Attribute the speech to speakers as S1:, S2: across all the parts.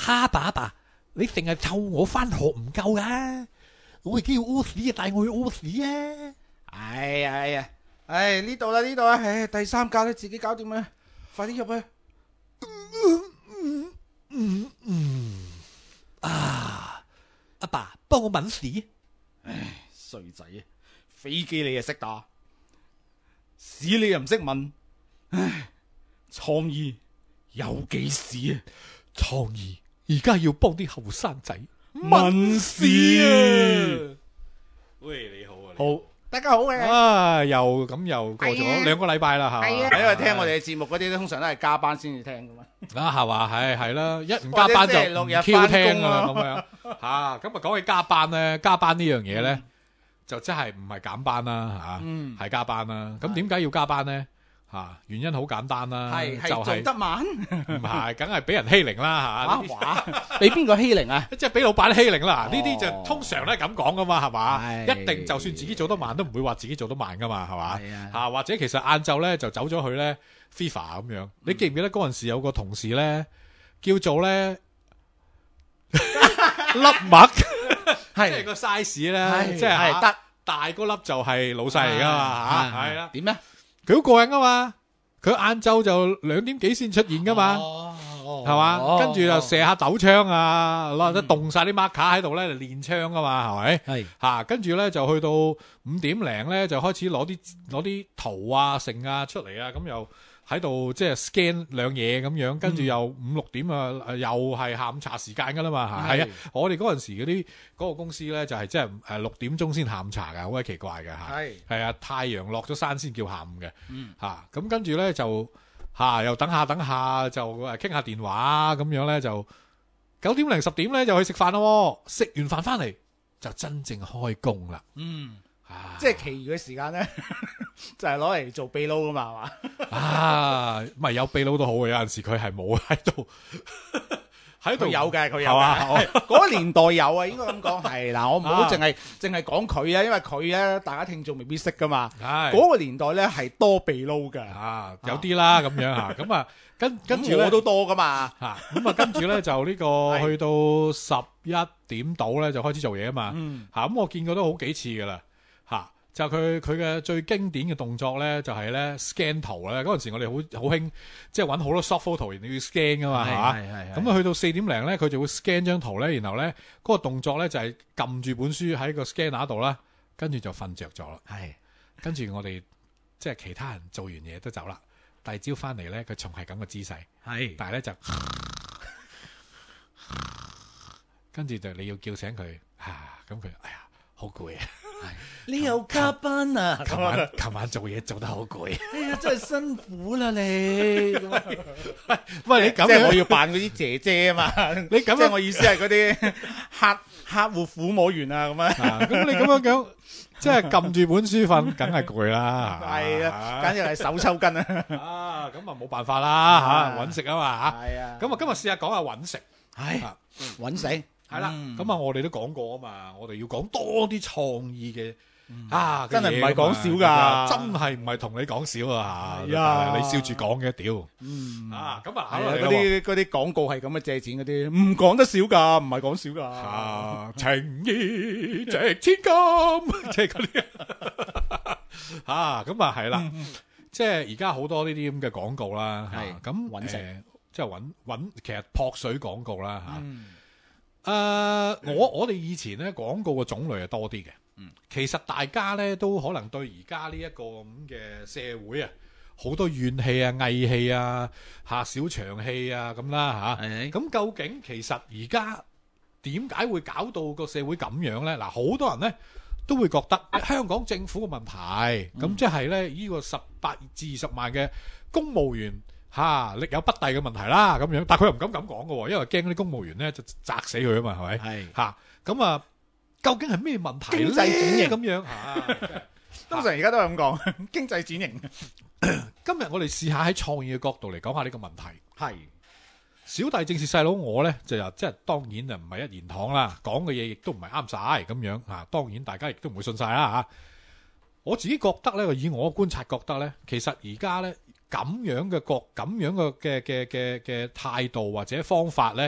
S1: 阿爸，你成日湊我翻學唔夠噶，我而家要屙屎啊，帶我去屙屎啊！
S2: 呢度啦，第3格咧自己搞掂啦，快啲入去。
S1: 阿爸，幫我抿屎。
S2: 衰仔啊，飛機你又識打，屎你又唔識問，創意有幾時啊？
S1: 創意而家要幫啲後生仔
S2: 問屎啊！
S1: 喂，你好啊，
S2: 好，大家好嘅。
S1: 又過咗2個禮拜啦，係嘛？
S2: 因為聽我哋嘅節目嗰啲通常都係加班先至聽噶嘛。
S1: 係嘛？係啦，一唔加班就唔 Q 聽啦，咁樣吓。咁啊，講起加班咧，加班呢樣嘢咧，就真係唔係減班啦，吓，係加班啦。咁點解要加班咧？吓，原因好簡單啦，
S2: 係做得慢，
S1: 唔係，梗係俾人欺凌啦，吓。
S2: 哇！俾邊個欺凌啊？
S1: 即係俾老闆欺凌啦。呢啲就通常都係咁講噶嘛，係嘛？一定就算自己做得慢，都唔會話自己做得慢噶嘛，係嘛？吓，或者其實晏晝咧就走咗去咧 FIFA 咁樣。你記唔記得嗰陣時有個同事咧叫做咧粒麥，即係個 size 咧，即係得大嗰粒就係老細嚟噶嘛，吓，係啦。
S2: 點咧？
S1: 佢好過癮噶嘛，佢晏晝就2點幾先出現噶嘛，係嘛？跟住就射下斗槍啊，攞得凍晒啲 marker 喺度咧，就練槍噶嘛，係咪？係吓，跟住咧就去到5點零咧，就開始攞啲圖啊、成啊出嚟啊，咁又喺度即係 scan 兩嘢咁樣，跟住又5、6點啊，又係下午茶時間噶啦嘛，係啊！我哋嗰陣時嗰個公司咧就係即係6點鐘先下午茶噶，好鬼奇怪嘅吓，係啊！太陽落咗山先叫下午嘅，吓咁跟住咧就又等下就傾下電話咁樣咧，就9點零10點咧就去食飯咯，食完飯翻嚟就真正開工啦。
S2: 即係其餘嘅時間咧，就係攞嚟做秘撈噶嘛，係嘛？
S1: 唔係有秘撈都好嘅，有陣時佢係冇喺度，喺度
S2: 有嘅，佢有嘅。嗰個年代有啊，應該咁講係嗱，我唔好淨係講佢啊，因為佢咧大家聽眾未必識噶嘛。嗰個年代咧係多秘撈嘅，
S1: 有啲啦咁樣吓，咁啊跟住
S2: 我都多噶嘛，
S1: 咁啊跟住咧就呢個去到11點到咧就開始做嘢啊嘛，咁我見過都好幾次噶啦。就佢嘅最經典嘅動作咧，就係咧 scan 圖咧。嗰陣時我哋好興，即係揾好多 soft photo，然後要 scan 噶嘛，係嘛？咁啊去到4點零咧，佢就會 scan 張圖咧，然後咧嗰個動作咧就係撳住本書喺個 scanner 度啦，跟住就瞓着咗啦。跟住我哋即係其他人做完嘢都走啦，第二朝翻嚟咧，佢仲係咁嘅姿勢，但係咧就跟住就你要叫醒佢，咁佢哎呀好攰啊！
S2: 你又加班啊？
S1: 琴晚做嘢做得好攰，
S2: 哎呀真係辛苦啦你。
S1: 喂，你咁樣
S2: 即係我要扮嗰啲姐姐啊嘛，
S1: 你咁樣，
S2: 即係我意思係嗰啲客戶撫摸員啊咁啊。
S1: 咁你咁樣講，即係撳住本書瞓，梗係攰啦。
S2: 係啊，簡直係手抽筋啊。
S1: 咁啊冇辦法啦，搵食啊嘛吓。
S2: 係啊。
S1: 咁啊今日試下講下搵食，
S2: 搵食。
S1: 係啦，咁啊我哋都講過啊嘛，我哋要講多啲創意嘅
S2: 真係唔係講笑噶，
S1: 真係唔係同你講笑啊！你笑住講嘅屌，咁啊
S2: 嗰啲廣告係咁嘅借錢嗰啲，唔講得少噶，唔係講笑噶，
S1: 情義值千金，即係嗰啲咁啊係啦，即係而家好多呢啲咁嘅廣告啦，咁
S2: 搵食，
S1: 即係搵，其實撲水廣告啦我哋以前咧廣告嘅種類係多啲嘅，其實大家咧都可能對而家呢一個咁嘅社會啊，好多怨氣啊、翳氣啊、小長氣啊咁啦咁究竟其實而家點解會搞到個社會咁樣咧？嗱，好多人咧都會覺得香港政府嘅問題，咁即係咧呢個18至20萬嘅公務員。力有不逮嘅問題啦，咁樣，但係佢又唔敢咁講嘅，因為驚啲公務員咧就砸死佢啊嘛，係咪？咁啊，究竟係咩問題？
S2: 經濟轉型
S1: 咁樣
S2: 通常而家都係咁講，經濟轉型。
S1: 今日我哋試下喺創意嘅角度嚟講下呢個問題。
S2: 係
S1: 小弟正是細佬，我咧就即係當然就唔係一言堂啦，講嘅嘢亦都唔係啱晒咁樣當然大家亦都唔會信晒啦我自己覺得咧，以我觀察覺得咧，其實而家咧。咁樣嘅態度或者方法咧，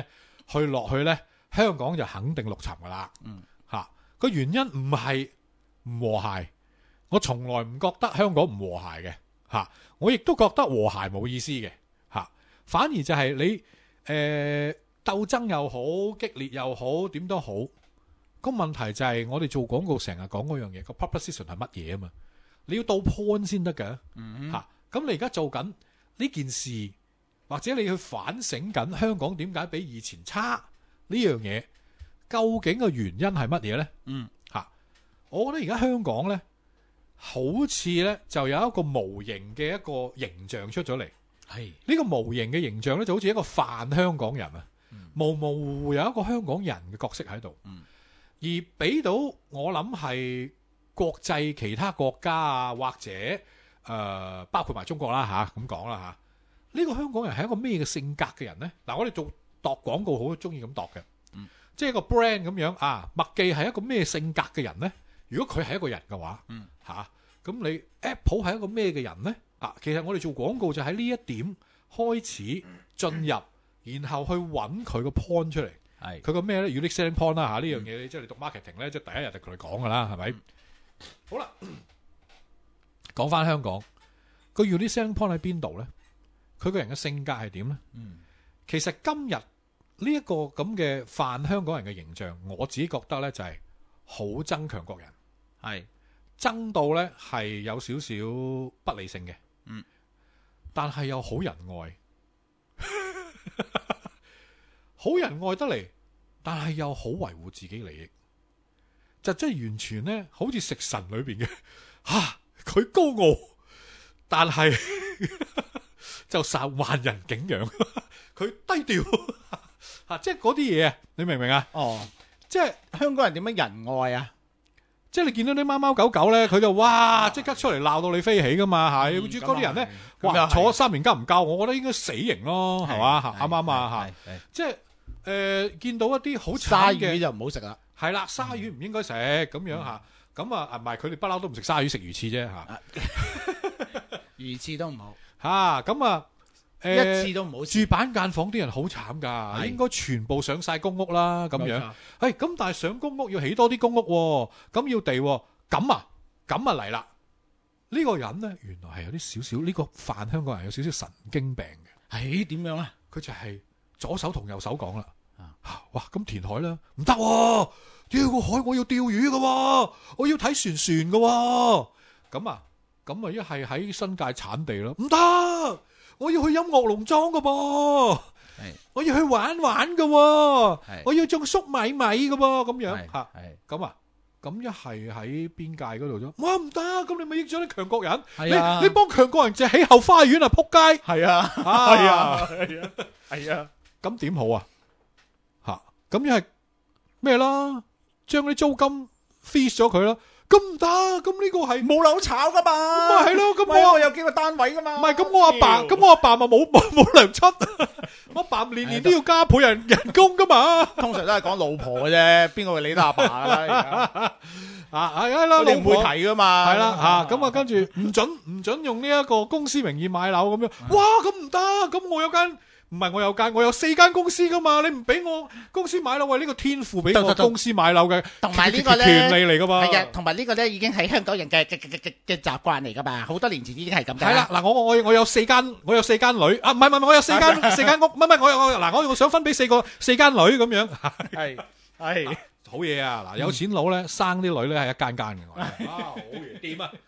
S1: 去落去呢，香港就肯定陸沉噶啦。個原因唔係唔和諧，我從來唔覺得香港唔和諧嘅吓，我亦都覺得和諧冇意思嘅吓，反而就係你鬥爭又好，激烈又好，點都好，個問題就係我哋做廣告成日講嗰樣嘢，個 proposition 係乜嘢啊嘛？你要到 point 先得㗎吓，咁你而家做緊呢件事，或者你去反省緊香港點解比以前差呢樣嘢，究竟嘅原因係乜嘢呢？我覺得而家香港呢，好似呢就有一個無形嘅一個形象出咗嚟。係呢個無形嘅形象呢，就好似一個泛香港人啊，模模糊糊有一個香港人嘅角色喺度。而俾到我諗係國際其他國家啊，或者包括埋中國啦吓，咁講啦吓，呢個香港人係一個咩嘅性格嘅人呢？嗱，我哋做度廣告好中意咁度嘅，即係個 brand 咁樣啊。麥記係一個咩性格嘅人呢？如果佢係一個人嘅話，咁你 Apple 係一個咩嘅人呢？其實我哋做廣告就喺呢一點開始進入，然後去揾佢個 point 出嚟。佢個咩咧？unique selling point 啦吓，呢樣嘢即係你讀 marketing 咧，即係第一日就同你講噶啦，係咪？好啦，講翻香港個 unique selling point 喺邊度咧？佢個人嘅性格係點咧？其實今日呢一個咁嘅泛香港人嘅形象，我自己覺得咧就係好憎強國人，係憎到咧係有少少不理性嘅，但係又好仁愛。好仁愛得嚟，但係又好維護自己利益，就真係完全咧，好似食神裏邊嘅佢高傲，但係就受萬人景仰。佢低調即係嗰啲嘢啊，你明唔明啊？即係
S2: 香港人點樣仁愛啊？
S1: 即係你見到啲貓貓狗狗咧，佢就哇即刻出嚟鬧到你飛起噶嘛，係嗰啲人咧，哇坐3年監唔交，我覺得應該死刑咯，係嘛？啱啱啊？即係。見到一啲好慘嘅
S2: 鯊魚就唔好食啦，
S1: 係啦，鯊魚唔應該食咁樣吓，咁唔係佢哋不嬲都唔食鯊魚，食魚翅啫吓，
S2: 魚翅都唔好
S1: 吓，咁
S2: 一次都唔好。
S1: 住板間房啲人好慘噶，應該全部上晒公屋啦，咁樣，咁但係上公屋要起多啲公屋，咁要地，咁啊嚟啦，呢個人呢，原來係有啲少少呢個泛香港人有少少神經病嘅，
S2: 點樣咧？
S1: 佢就係左手同右手講啦。哇！咁填海啦，唔得喎！釣個海我要釣魚噶，我要睇船噶。咁一係喺新界產地啦，唔得！我要去音樂農莊噶噃，我要去玩噶，我要種粟米噶噃，咁樣吓，咁一係喺邊界嗰度啫。哇！唔得，咁你咪益咗啲強國人，你幫強國人就起後花園啊！仆街，係啊，咁點好啊？咁又係咩啦？將啲租金 freeze 咗佢啦，咁唔得，咁呢個係
S2: 冇樓炒噶嘛？
S1: 咪係咯，咁
S2: 我有幾個單位噶嘛？
S1: 唔係，咁我阿爸咪冇糧出，我阿爸年年都要加倍人工噶嘛？
S2: 通常都係講老婆嘅啫，邊個會理得阿爸噶啦？
S1: 係啦，
S2: 你唔會提噶嘛？
S1: 係啦，咁跟住唔准用呢一個公司名義買樓咁樣。哇，咁唔得，咁我有4間公司噶嘛？你唔俾我公司買樓，喂，呢個天賦俾我公司買樓嘅，
S2: 同埋呢個咧
S1: 權利嚟噶嘛？
S2: 係啊，同埋呢個咧已經係香港人嘅習慣嚟噶嘛？好多年前已經係咁。
S1: 係啦，嗱，我有4間女，唔係，我有4間屋，唔係，我想分俾4間女咁樣。係好嘢啊！嗱，有錢佬咧生啲女咧係一間嘅，好嘢，掂啊！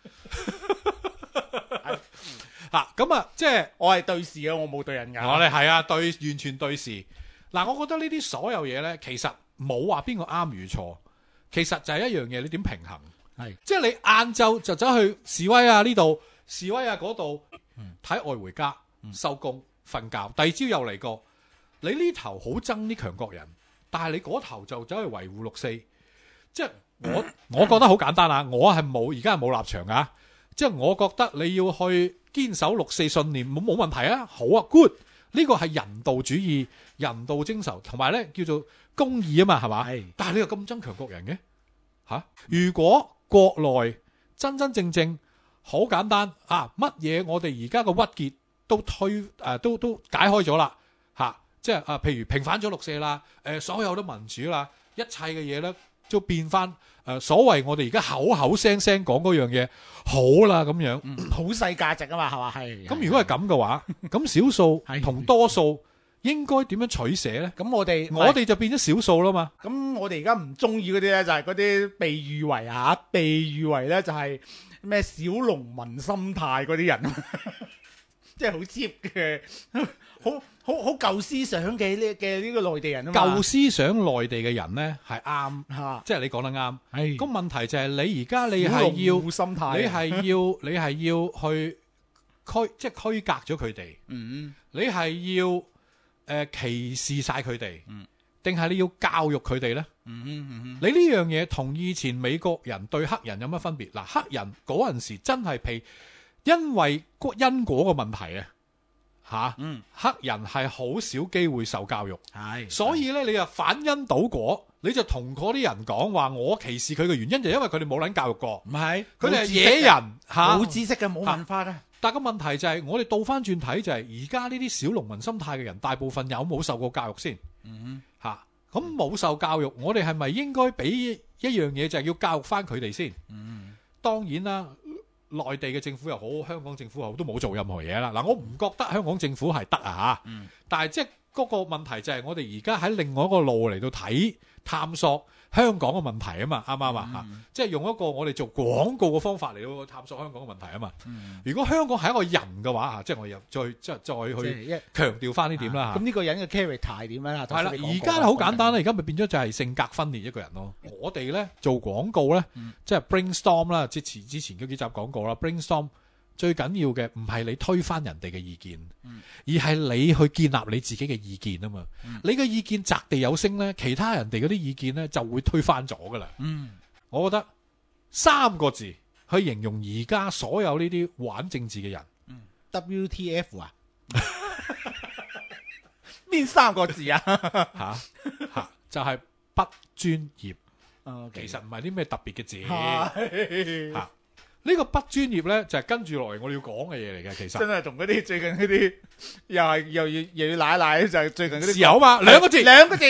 S1: 咁即係
S2: 我係對事啊，我冇對人噶。
S1: 我哋係完全對事。嗱，我覺得呢啲所有嘢咧，其實冇話邊個啱與錯，其實就係一樣嘢，你點平衡？係，即係你晏晝就走去示威啊呢度，示威啊嗰度，睇愛回家，收工瞓覺，第二朝又嚟過。你呢頭好憎啲強國人，但係你嗰頭就走去維護6·4，即係我覺得好簡單啊！我係而家係冇立場啊！即係我覺得你要去堅守6·4信念冇問題啊，好啊 good， 呢個係人道主義、人道精神，同埋咧叫做公義啊嘛，係嘛？係。但係你又咁憎強國人嘅吓？如果國內真真正正好簡單乜嘢我哋而家個鬱結都解開咗啦吓， 即係譬如平反咗六四啦，所有都民主啦，一切嘅嘢咧都變翻所謂我哋而家口口聲聲講嗰樣嘢好啦咁樣，
S2: 普世價值啊嘛，係嘛？係。
S1: 咁如果係咁嘅話，咁少數同多數應該點樣取捨咧？
S2: 咁我哋
S1: 就變咗少數啦嘛。
S2: 咁我哋而家唔中意嗰啲咧，就係嗰啲被譽為咧就係咩小農民心態嗰啲人，即係好 cheap 嘅，好舊思想嘅呢個內地人啊嘛。
S1: 舊思想內地嘅人咧係啱，即係你講得啱。係。咁問題就係你而家你係要去即係區隔咗佢哋。你係要歧視晒佢哋，定係你要教育佢哋咧？你呢樣嘢同以前美國人對黑人有乜分別？嗱，黑人嗰陣時真係因為因果嘅問題黑人係好少機會受教育，所以咧你就反因倒果，你就同嗰啲人講話，我歧視佢嘅原因就因為佢哋冇撚教育過，唔係佢哋係野人，
S2: 冇知識嘅，冇文化嘅。
S1: 但個問題就係我哋倒翻轉睇就係而家呢啲小農民心態嘅人，大部分有冇受過教育先？咁冇受教育，我哋係咪應該俾一樣嘢就係要教育翻佢哋先？當然啦。內地嘅政府又好，香港政府又好，都冇做任何嘢啦。嗱，我唔覺得香港政府係得但係即係嗰個問題就係我哋而家喺另外一個路嚟到探索香港嘅問題啊嘛，啱唔啱啊？即係用一個我哋做廣告嘅方法嚟到探索香港嘅問題啊嘛。如果香港係一個人嘅話，即係我又再去強調翻呢點啦。
S2: 咁呢個人嘅 character 係點樣啊？
S1: 係啦，而家好簡單啦，而家咪變咗就係性格分裂一個人咯。我哋咧做廣告咧，即係 brainstorm 啦，之前嗰幾集講過啦。brainstorm 最緊要嘅唔係你推翻人哋嘅意見，而係你去建立你自己嘅意見啊嘛。你嘅意見擲地有聲咧，其他人哋嗰啲意見咧就會推翻咗噶啦。我覺得3個字去形容而家所有呢啲玩政治嘅人
S2: ，WTF 啊？邊3個字啊？
S1: 就係不專業。其實唔係啲咩特別嘅字。呢個不專業咧，就係跟住落嚟我哋要講嘅嘢嚟嘅。其實真係同嗰啲最近嗰啲又要奶，就係最近嗰啲自由嘛，2個字。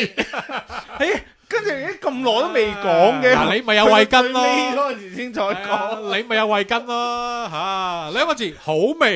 S1: 跟住咁耐都未講嘅。嗱，你咪有慧根咯。嗰陣時先再講，你咪有慧根咯。2個字，好味。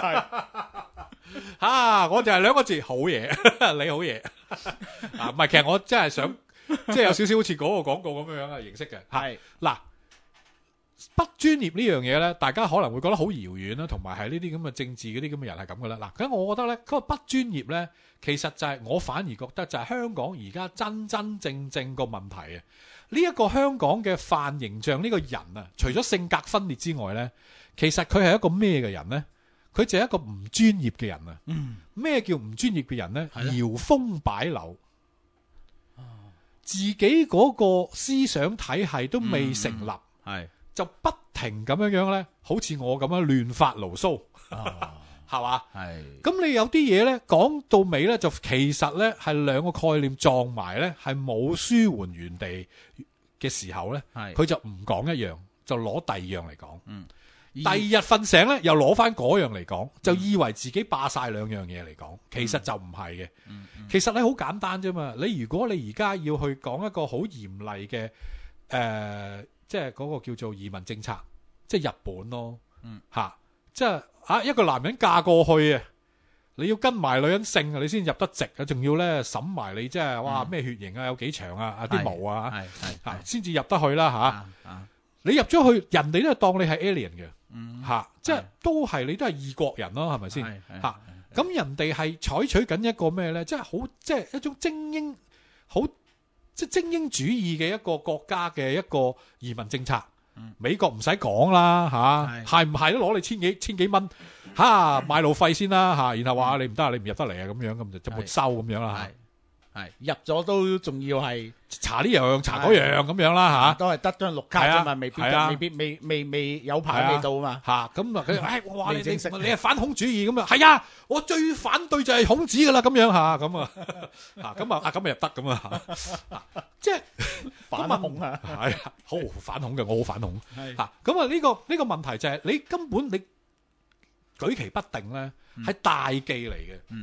S1: 我就係2個字，好嘢。你好嘢。唔係，其實我真係想，即係有少少好似嗰個廣告咁樣嘅形式嘅。係嗱。不專業呢樣嘢呢，大家可能會覺得好遙遠啦，同埋係呢啲咁嘅政治嗰啲咁嘅人係咁噶啦。嗱，咁我覺得呢，嗰個不專業呢，其實就係我反而覺得就係香港而家真正個問題啊！呢一個香港嘅泛形象呢個人啊，除咗性格分裂之外呢，其實佢係一個咩嘅人呢？佢就係一個唔專業嘅人啊！咩叫唔專業嘅人呢？搖風擺柳，自己嗰個思想體系都未成立，就不停咁樣咧，好似我咁樣亂發牢騷，係嘛？係。咁你有啲嘢咧，講到尾咧，就其實咧係2個概念撞埋咧，係冇舒緩原地嘅時候咧，佢就唔講一樣，就攞第2樣嚟講。第2日瞓醒咧，又攞翻嗰樣嚟講，就以為自己霸晒2樣嘢嚟講，其實就唔係嘅。其實你好簡單啫嘛。如果你而家要去講一個好嚴厲嘅即係嗰個叫做移民政策，即係日本咯，即係一個男人嫁過去啊，你要跟埋女人姓啊，你先入得籍啊，仲要咧審埋你即係哇咩血型啊，有幾長啊，啲毛啊，先至入得去啦你入咗去，人哋都係當你係 alien 嘅，即係都係你都係異國人咯，係咪先？咁人哋係採取緊一個咩咧？即係好，即係一種精英好。即係精英主義嘅一個國家嘅一個移民政策，美國唔使講啦係唔係都攞你千幾蚊買路費先啦然後話你唔得啊，你唔入得嚟啊，咁樣咁就沒收咁樣啦係
S2: 入咗都仲要係
S1: 查呢樣查嗰樣咁樣啦
S2: 都係得張綠卡啫嘛，未有牌未到啊嘛
S1: 咁佢我話你係反孔主義咁啊，係我最反對就係孔子噶啦咁樣咁入得咁即係
S2: 反孔
S1: 好反孔嘅，我好反孔咁呢個問題就係你根本你舉棋不定咧，係大忌嚟嘅。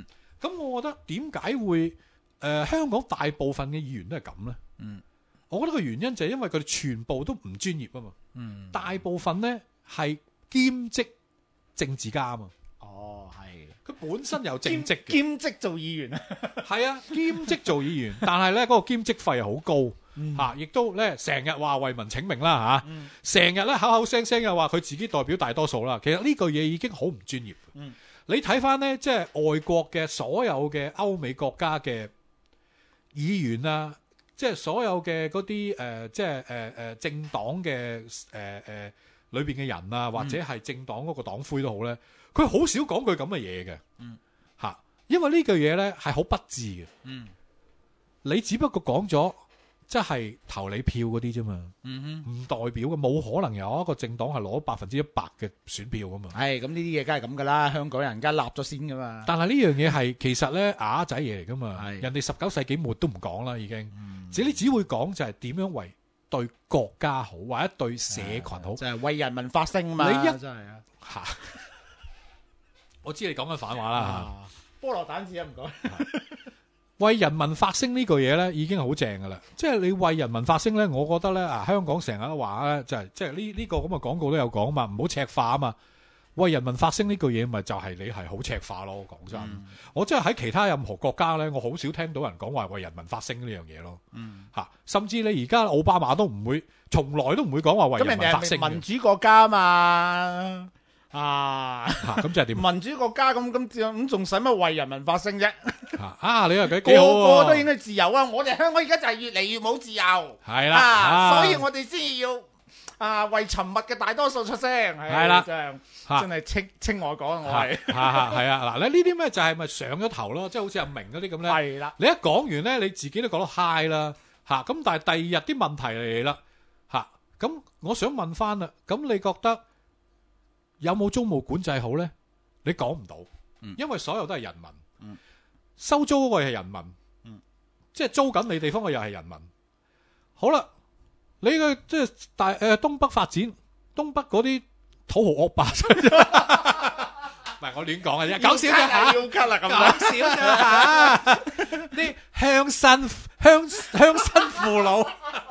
S1: 咁我覺得點解會香港大部分嘅議員都係咁呢？我覺得個原因就係因為佢哋全部都唔專業啊嘛。大部分呢係兼職政治家啊嘛。
S2: 哦，係。
S1: 佢本身有正職嘅，
S2: 兼職做議員啊。係
S1: 啊，兼職做議員，但係呢嗰個兼職費係好高亦都呢成日話為民請命啦成日呢口口聲聲又話佢自己代表大多數啦。其實呢句嘢已經好唔專業。你睇翻呢，即係外國嘅所有嘅歐美國家嘅議員啊，即係所有嘅嗰啲即係政黨嘅裏邊嘅人啊，或者係政黨嗰個黨魁都好咧，佢好少講句咁嘅嘢嘅。因為呢句嘢咧係好不智嘅。你只不過講咗，即係投你票嗰啲啫嘛，唔代表嘅，冇可能有一個政黨係攞100%嘅選票噶嘛。係咁，呢啲嘢梗係咁噶啦，香港人梗係立咗先噶嘛。但係呢樣嘢係其實咧啞仔嘢嚟噶嘛，人哋19世紀末都唔講啦，已經。你只會講就係點樣為對國家好，或者對社群好，就係為人民發聲嘛。你真係啊，我知你講緊反話啦吓。菠蘿蛋子啊，唔該。為人民發聲呢句嘢咧，已經好正噶啦。即係你為人民發聲咧，我覺得咧香港成日都話咧，就係即係呢個咁嘅廣告都有講嘛，唔好赤化啊嘛。為人民發聲呢句嘢，咪就係你係好赤化咯。講真，我真係喺其他任何國家咧，我好少聽到人講話為人民發聲呢樣嘢咯。甚至你而家奧巴馬都唔會，從來都唔會講話為人民發聲。咁人哋係民主國家嘛。咁即係點？民主國家咁仲使乜為人民發聲啫？你又幾好，個個都應該自由啊！我哋香港而家就係越嚟越冇自由，係啦，所以我哋先要為沉默嘅大多數出聲。係啦，真係稱我講，我係係啊！嗱，你呢啲咩就係咪上咗頭咯？即係好似阿明嗰啲咁咧。係啦，你一講完咧，你自己都覺得 high 啦咁但係第二日啲問題嚟啦咁我想問翻啦，咁你覺得有冇租務管制好呢？你講唔到，因為所有都係人民，收租嗰個係人民，即係租緊你地方嘅又係人民。好啦，你嘅即係東北發展，東北嗰啲土豪惡霸，唔係我亂講嘅啫，講笑啫嚇，要咳啦咁講笑啫嚇，啲鄉紳父老。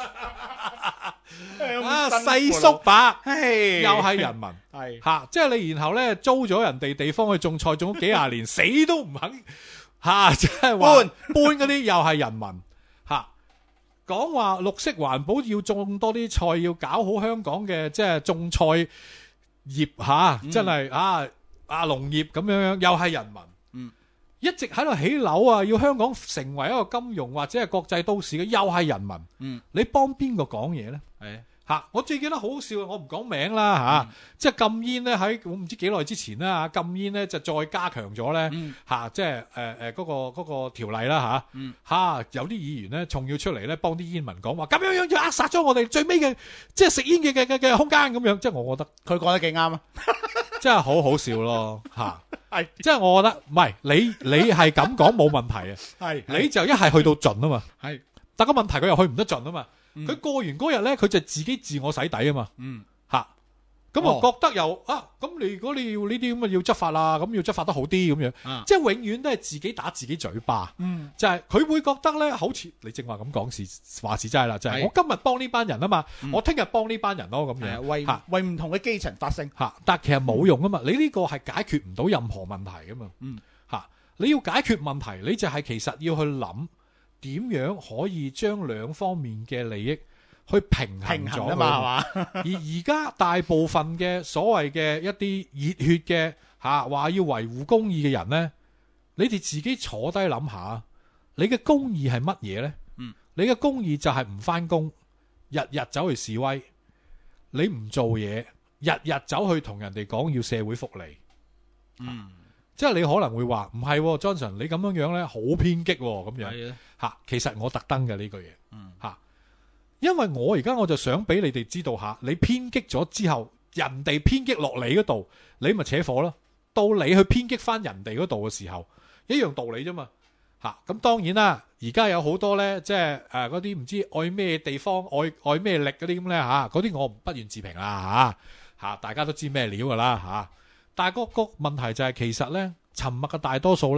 S1: 細叔伯，又係人民，係即係你然後咧租咗人哋地方去種菜，種咗幾廿年，死都唔肯即係話搬嗰啲又係人民講話綠色環保，要種多啲菜，要搞好香港嘅即係種菜業真係農業咁樣，又係人民，一直喺度起樓啊，要香港成為一個金融或者係國際都市嘅，又係人民，你幫邊個講嘢呢？我最記得好笑，我唔講名啦即係禁煙咧，喺我唔知幾耐之前啦禁煙咧就再加強咗咧即係嗰個條例啦有啲議員咧仲要出嚟咧幫啲煙民講話，咁樣就扼殺咗我哋最尾嘅即係食煙嘅空間咁樣，即係我覺得佢講得幾啱啊，真係好好笑咯即係我覺得唔係你係咁講冇問題你就一係去到盡啊嘛，但個問題佢又去唔得盡啊嘛。佢過完嗰日咧，佢就自己自我洗底啊嘛，咁我覺得又咁你如果你要呢啲咁要執法啦，咁要執法得好啲咁樣，即係永遠都係自己打自己嘴巴，就係佢會覺得咧，好似你正話咁講話事真係啦，就係我今日幫呢班人啊嘛，我聽日幫呢班人咯咁樣，為唔同嘅基層發聲但其實冇用啊嘛，你呢個係解決唔到任何問題噶嘛，你要解決問題，你就係其實要去諗。點樣可以將兩方面嘅利益去平衡咗嘛？係嘛？而家大部分嘅所謂嘅一啲熱血嘅話要維護公義嘅人呢，你哋自己坐低諗下，你嘅公義係乜嘢呢？你嘅公義就係唔返工，日日走去示威，你唔做嘢，日日走去同人哋講要社會福利。即係你可能會話唔係，Johnson 你咁樣樣咧好偏激咁樣其實我特登嘅呢句嘢因為我而家我就想俾你哋知道你偏激咗之後，人哋偏激落你嗰度，你咪扯火咯。到你去偏激翻人哋嗰度嘅時候，一樣道理啫嘛。咁當然啦，而家有好多咧，即係嗰啲唔知愛咩地方、愛咩力嗰啲咁咧嗰啲我不願置評啦大家都知咩料噶啦但係個問題就係其實咧，沉默嘅大多數咧，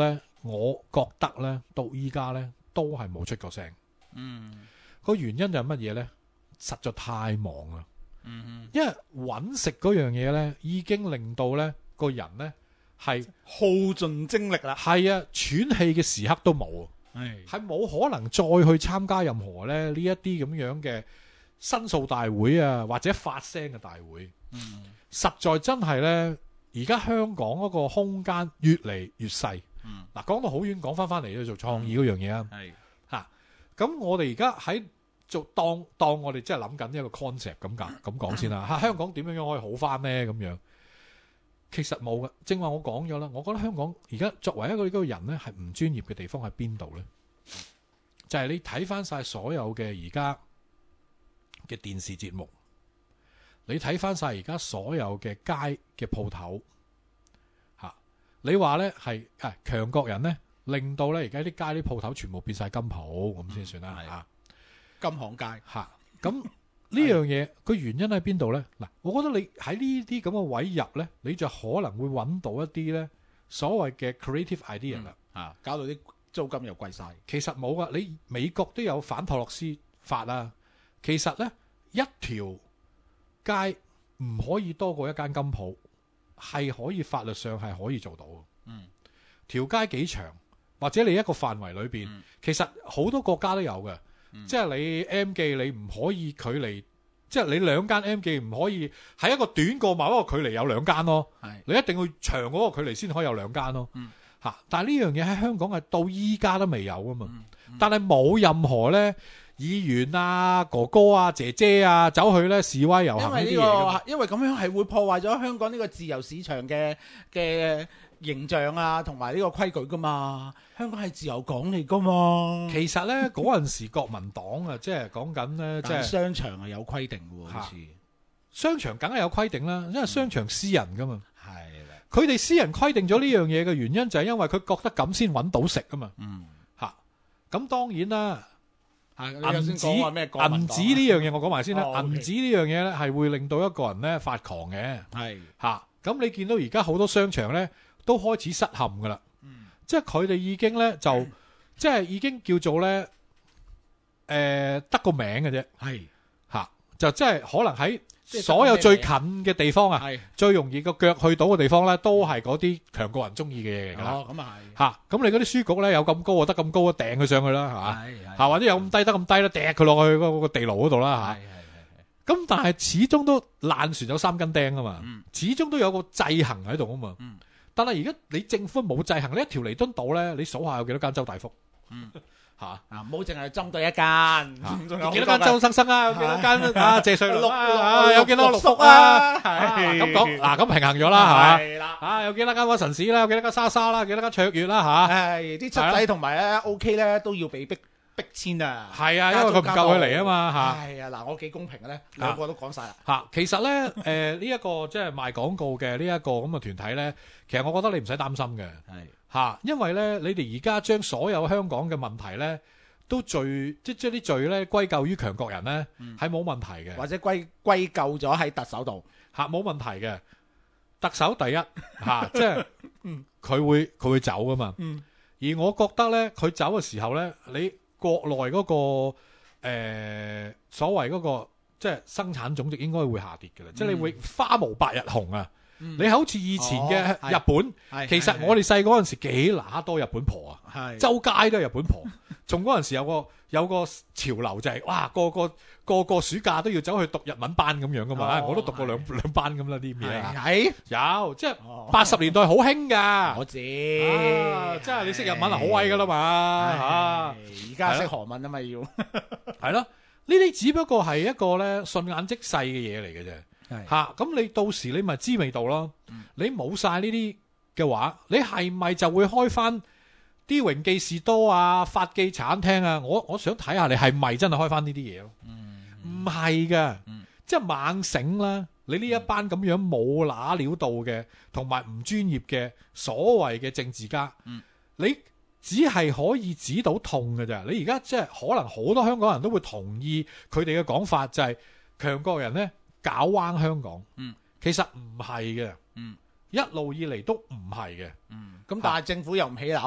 S1: 我覺得咧到依家咧都係冇出過聲。個原因就係乜嘢咧？實在太忙啦。因為揾食嗰樣嘢咧，已經令到咧個人咧係
S2: 耗盡精力啦。
S1: 係啊，喘氣嘅時刻都冇，係冇可能再去參加任何咧呢一啲咁樣嘅申訴大會啊，或者發聲嘅大會。實在真係咧，而家香港嗰個空間越嚟越細。嗱，講到好遠，講翻嚟去做創意嗰樣嘢啊。咁我哋而家喺做當我哋即係諗緊一個 concept 咁講先啦。香港點樣可以好翻呢？咁樣其實冇嘅。正話我講咗啦，我覺得香港而家作為一個人呢，係唔專業嘅地方喺邊度呢？就係你睇翻晒所有嘅而家嘅電視節目，你睇翻晒而家所有嘅街嘅鋪頭嚇，你話呢係強國人呢，令到呢而家啲街啲鋪頭全部變晒金鋪咁先算啦嚇。
S2: 金行街
S1: 嚇，咁呢樣嘢個原因喺邊度呢？嗱，我覺得你喺呢啲咁嘅位入呢，你就可能會揾到一啲呢所謂嘅 creative idea 啦。
S2: 搞到啲租金又貴晒。
S1: 其實冇噶，你美國都有反托洛斯法啊。其實呢，一條街唔可以多過一間金鋪，係可以法律上係可以做到嘅。條街幾長，或者你一個範圍裏邊，其實好多國家都有嘅。即係你 M 記你唔可以距離，即係你兩間 M 記唔可以喺一個短過某一個距離有兩間咯。你一定要長嗰個距離先可以有兩間咯。但係呢樣嘢喺香港係到依家都未有啊嘛。但係冇任何呢議員啊、哥哥啊、姐姐啊走去呢示威遊行呢啲嘢。
S2: 因為咁樣係會破壞咗香港呢個自由市場嘅形象啊，同埋呢個規矩噶嘛。香港係自由港嚟噶嘛。
S1: 其實呢嗰陣時國民黨啊，即係講緊呢，即係
S2: 商場係有規定嘅喎，好似
S1: 商場梗係有規定啦，因為商場私人噶嘛。
S2: 係啦，
S1: 佢哋私人規定咗呢樣嘢嘅原因就係因為佢覺得咁先揾到食啊嘛。咁當然啦。銀紙呢樣嘢我講埋先啦。銀紙呢樣嘢咧係會令到一個人咧發狂嘅。咁你見到而家好多商場咧都開始失陷噶啦。即係佢哋已經咧就即係已經叫做咧得個名嘅啫。就即係可能喺所有最近嘅地方啊，最容易個腳去到嘅地方咧，都係嗰啲強國人中意嘅嘢嚟噶啦。咁啊係。咁你嗰啲書局咧有咁高啊，得咁高啊，掟佢上去啦，係嘛？或者有咁低得咁低啦，掟佢落去嗰個地牢嗰度啦，咁但係始終都爛船有三斤釘啊嘛，始終都有個制衡喺度啊嘛。但係而家你政府冇制衡，呢一條彌敦道咧，你數下有幾多間周大福？唔好淨係針對一間，仲有幾多間周生生啊？有幾多間謝瑞麟啊？有幾多六福啊？咁講嗱，咁平衡咗啦，係嘛？有幾多間屈臣氏啦？有幾多間莎莎啦？幾多間卓越啦？
S2: 啲七仔同埋咧 OK 咧都要被逼遷啊！
S1: 係啊，因為佢唔夠佢嚟啊嘛。
S2: 嗱，我幾公平嘅咧，兩個都講晒啦。
S1: 其實咧，呢一個即係賣廣告嘅呢一個咁嘅團體咧，其實我覺得你唔使擔心嘅。因為咧，你哋而家將所有香港嘅問題咧，都即係啲罪咧歸咎於強國人咧，係冇問題嘅，
S2: 或者歸咎咗喺特首度，
S1: 冇問題嘅。特首第一即係佢會走噶嘛。而我覺得咧，佢走嘅時候咧，你國內嗰個所謂嗰個即係生產總值應該會下跌嘅啦，即係你會花無百日紅啊！你好似以前嘅日本，其實我哋細嗰陣時幾乸多日本婆啊，周街都係日本婆。從嗰陣時有個潮流就係哇，個個暑假都要走去讀日文班咁樣噶嘛。我都讀過兩班咁啦，啲咩啊？有即係80年代好興噶，
S2: 我知。
S1: 即係你識日文係好威噶啦嘛。
S2: 而家識韓文啊嘛要。
S1: 係咯，呢啲只不過係一個咧順眼即逝嘅嘢嚟嘅啫。咁你到時你咪知味道咯。你冇晒呢啲嘅話，你係咪就會開翻啲榮記士多啊、發記茶餐廳啊？我想睇下你係咪真係開翻呢啲嘢咯？唔係噶，即係猛醒啦！你呢一班咁樣冇拿料到嘅，同埋唔專業嘅所謂嘅政治家，你只係可以指到痛嘅咋？你而家即係可能好多香港人都會同意佢哋嘅講法，就係強國人呢搞彎香港。其實唔係嘅，一路以嚟都唔係嘅。
S2: 咁但係政府又唔起樓，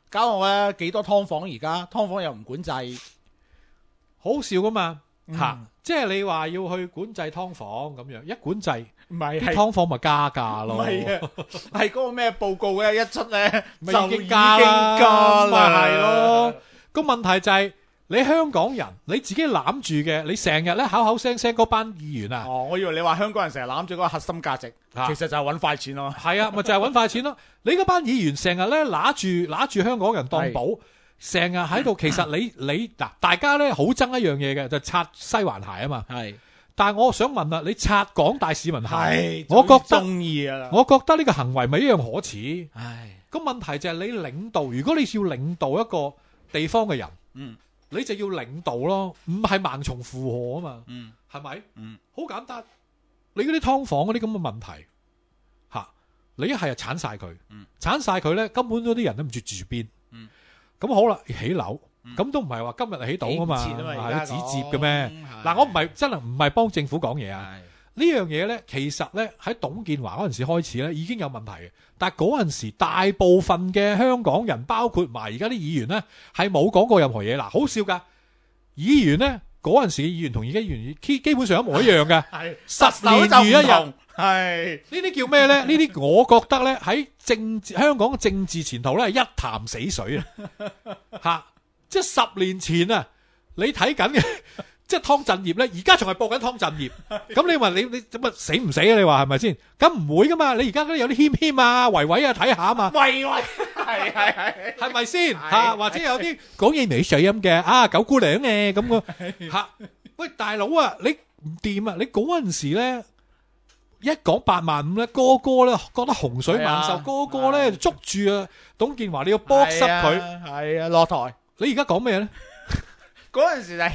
S2: 搞我咧幾多劏房而家，劏房又唔管制，
S1: 好笑噶嘛吓，即係你話要去管制劏房咁樣，一管制
S2: 唔係
S1: 啲劏房咪加價咯，
S2: 唔係啊，係嗰個咩報告咧一出咧
S1: 咪已經加啦，咪係咯。個問題就係你香港人你自己攬住嘅，你成日咧口口聲聲嗰班議員啊，
S2: 我以為你話香港人成日攬住嗰個核心價值，其實就係揾快錢咯。
S1: 係啊，咪就係揾快錢咯。你嗰班議員成日咧揦住香港人當寶，成日喺度。其實你嗱，大家咧好憎一樣嘢嘅，就擦西環鞋啊嘛。係，但係我想問啦，你擦廣大市民鞋，我覺得中意啊。我覺得呢個行為咪一樣可恥。個問題就係你領導，如果你要領導一個地方嘅人，你就要領導咯，唔係盲從附和啊嘛，係咪？好簡單，你嗰啲劏房嗰啲咁嘅問題，吓，你一係就鏟晒佢，鏟晒佢咧，根本嗰啲人都唔知住邊。咁好啦，起樓，咁都唔係話今日起到啊嘛，係紙接嘅咩？嗱，我唔係真係唔係幫政府講嘢啊。呢樣嘢咧，其實咧喺董建華嗰陣時開始咧已經有問題嘅，但係嗰陣時大部分嘅香港人，包括埋而家啲議員咧，係冇講過任何嘢。嗱，好笑噶，議員咧嗰陣時嘅議員同而家議員基本上一模一樣嘅，十年如一日。係呢啲叫咩咧？呢啲我覺得咧喺香港嘅政治前途咧係一潭死水啊！吓，即係10年前啊，你睇緊嘅。即係湯鎮業咧，而家仲係播緊湯鎮業。咁你話你咁啊死唔死啊？你話係咪先？咁唔會噶嘛？你而家嗰啲有啲謙謙啊、維維啊睇下啊嘛。維維係咪先吓？或者有啲講嘢未水音嘅啊九姑娘嘅咁個吓。喂大佬啊，你唔掂啊！你嗰陣時咧一講85000咧，個個咧覺得洪水猛獸，個個咧捉住啊董建華，你要剝濕佢。係啊，落台。你而家講咩咧？嗰陣時係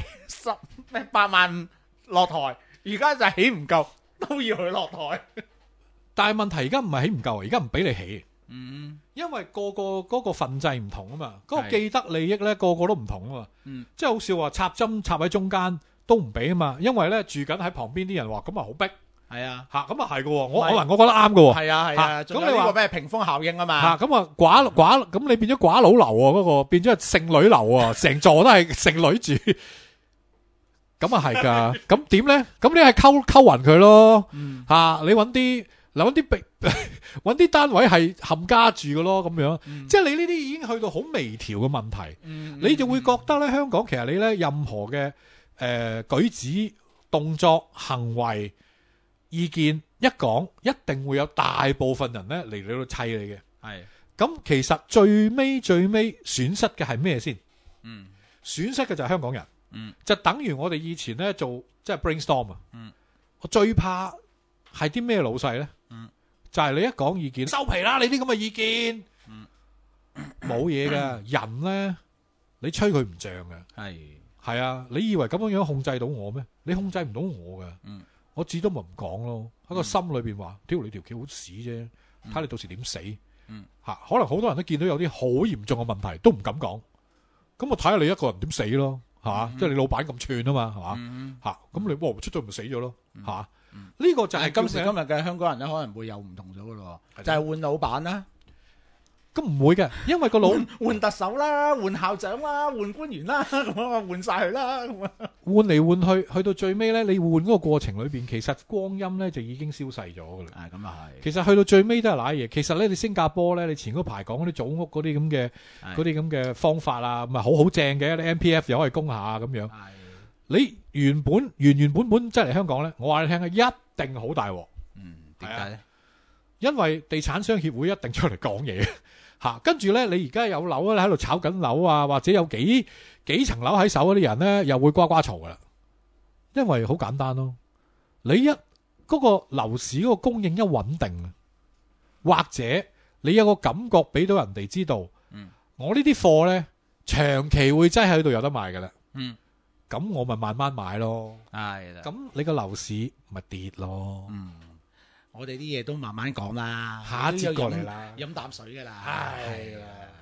S1: 85000落台，而家就係起唔夠，都要佢落台。但係問題而家唔係起唔夠，而家唔俾你起。因為個個嗰個份制唔同啊嘛，嗰個既得利益咧個個都唔同啊嘛。即係好笑話插針插喺中間都唔俾啊嘛，因為咧住緊喺旁邊啲人話咁啊好逼。係啊，吓咁啊係噶，我覺得啱噶。係啊係啊，咁你話咩屏風效應啊嘛？吓咁啊寡咁你變咗寡佬樓啊，嗰個變咗係剩女樓啊，成座都係剩女住。咁啊係噶，咁點咧？咁你係溝勻佢咯，吓你搵啲單位係冚家住嘅咯，咁樣。即係你呢啲已經去到好微調嘅問題，你就會覺得咧香港其實你咧任何嘅舉止、動作、行為。意見一講，一定會有大部分人咧嚟到砌你嘅。係咁，其實最尾損失嘅係咩先？損失嘅就係香港人。就等於我哋以前咧做即係 brainstorm 啊。我最怕係啲咩老細咧？就係你一講意見，收皮啦！你啲咁嘅意見，冇嘢嘅人咧，你吹佢唔脹嘅。係啊，你以為咁樣控制到我咩？你控制唔到我嘅。我至多咪唔講咯，喺個心裏邊話，屌你條橋好屎啫，睇你到時點死吓。可能好多人都見到有啲好嚴重嘅問題，都唔敢講。咁我睇下你一個人點死咯，係嘛？即係你老闆咁串啊嘛，係嘛？吓咁你出咗咪死咗咯，吓呢個就係今時今日嘅香港人咧，可能會有唔同咗噶咯，就係換老闆啦。咁唔會嘅，因為個老換特首啦，換校長啦，換官員啦，咁啊換晒佢啦，咁啊換嚟換去，去到最尾咧，你換嗰個過程裏邊，其實光陰咧就已經消逝咗噶啦。咁啊係。其實去到最尾都係瀨嘢。其實咧，你新加坡咧，你前嗰排講嗰啲組屋嗰啲咁嘅方法啊，咁啊好正嘅，你 MPF 又可以供下咁樣。你原本真嚟香港咧，我話你聽啊，一定好大鑊。點解咧？因為地產商協會一定出嚟講嘢。吓，跟住咧，你而家有樓咧喺度炒緊樓啊，或者有幾層樓喺手嗰啲人咧，又會呱呱嘈噶啦。因為好簡單咯，你嗰個樓市嗰個供應一穩定，或者你有個感覺俾到人哋知道，我呢啲貨咧長期會擠喺度有得賣噶啦。咁我咪慢慢買咯。係啦。咁你個樓市咪跌咯。我哋啲嘢都慢慢講啦，下一節過嚟啦，飲啖水噶啦，係啦。